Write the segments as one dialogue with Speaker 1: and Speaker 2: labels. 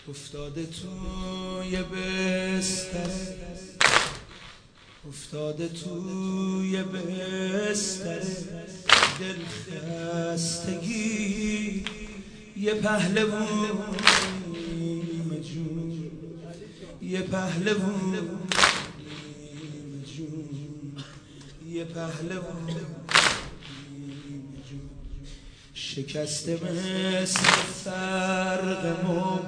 Speaker 1: افتاده توی بستر، افتاده توی بستر دل خستگی، یه پهلوون جون، یه پهلوون جون، یه پهلوون جون، شکسته مثل فرق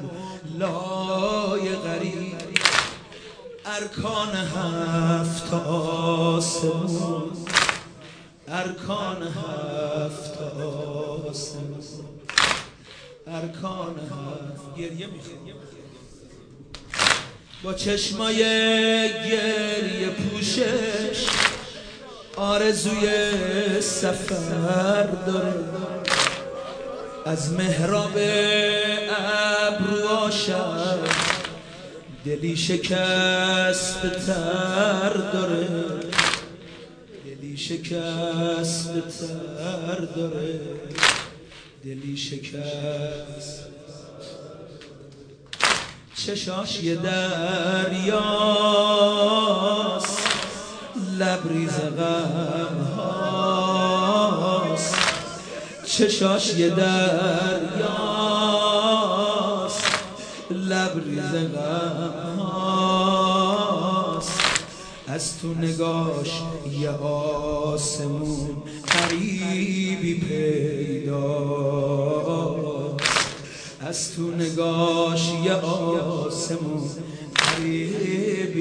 Speaker 1: مولای غریب، ارکان هفت آسمون، ارکان هفت آسمون، ارکان هفت. گریه میخوام با چشمای گریه پوشش، آرزوی سفر داره، از محراب ابروهاشم دلی شکست تر داره، دلی شکست تر داره، دلی شکست. چشاش یه دریاست، لبریز غم هاست، چشاش یه دریاست، لبریز غم هاست، از تو نگاش یه آسمون غریبی پیداست، از تو نگاش یه آسمون غریبی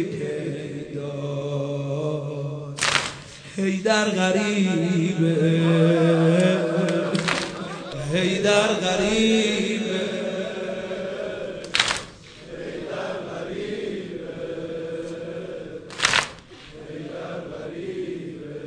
Speaker 1: پیداست. حیدر غریبه، حیدر غریبه، حیدر غریبه، حیدر غریبه.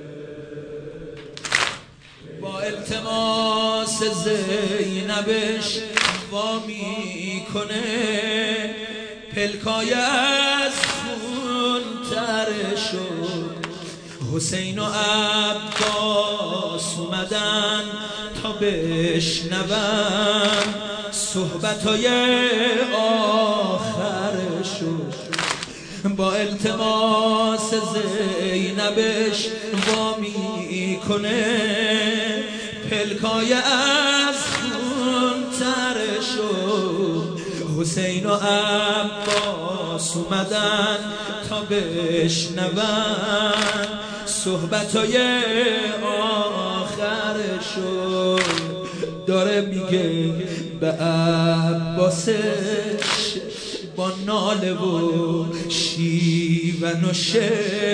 Speaker 1: با التماس زینبش وا میکنه، پلکای از خون تر شد، حسین و عباس اومدن تا بشنون صحبتای آخرشو. با التماس زینبش وا میکنه، پلکای از خون تر شد، حسین و عباس اومدن تا بشنون صحبتای آخرشو. داره میگه به عباسش با ناله و شیون و شی،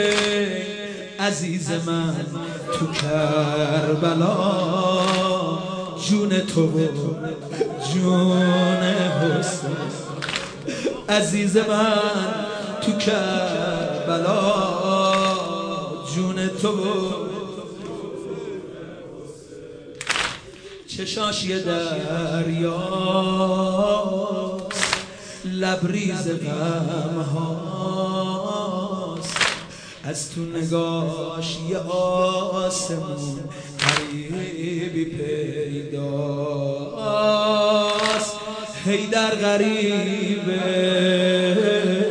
Speaker 1: عزیز من تو کربلا جون تو و جون حسین، عزیز من تو کربلا جون تو و چشاش یه دریاست، لبریز غم هاست، از تو نگاش یه آسمون غریبی پیداست. حیدر غریبه،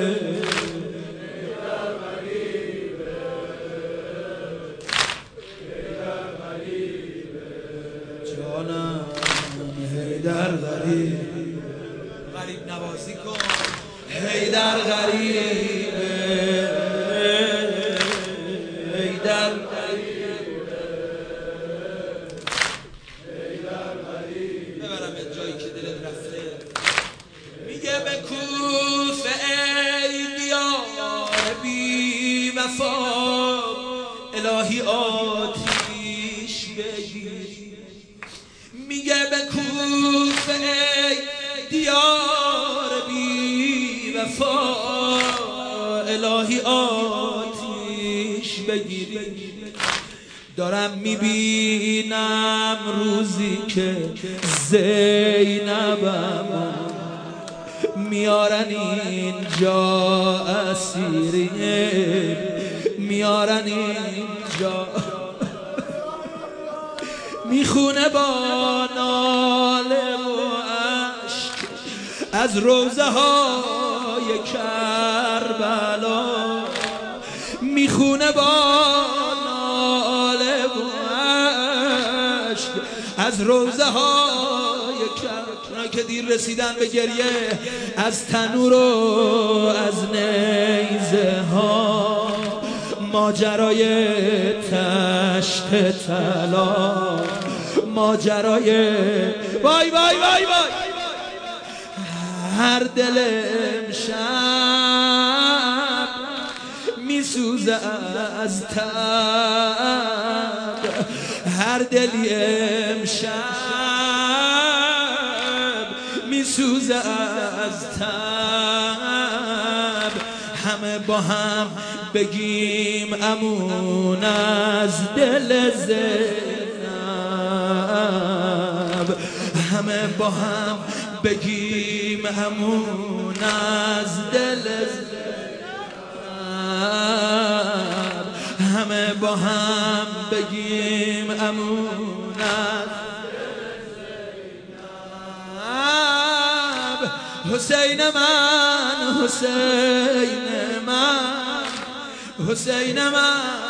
Speaker 1: حیدر غریب، غریب نوازی کن. حیدر غریبه، حیدر غریبه، حیدر غریبه. ببرم یه جایی که دلت رفته. میگه به کوفه ای دیار بی وفا، الهی آتیش بگیر. میگه به کوفه ای دیار بی وفا، الهی آتیش بگیری. دارم میبینم روزی که زینبم میارن اینجا اسیریه، میارن اینجا میخونه با ناله و عشق از روزه های کربلا میخونه با ناله و عشق از روزه های کربلا که دیر رسیدن به گریه از تنور و از نیزه ها ماجرای تشت طلا ماجرای وای وای وای وای هر دل امشب میسوزه از تب هر دلی امشب میسوزه از تب همه با هم بگیم امون از دل زینب همه با هم بگیم امون از دل زینب همه با هم بگیم امون از حسین من حسین من حسین من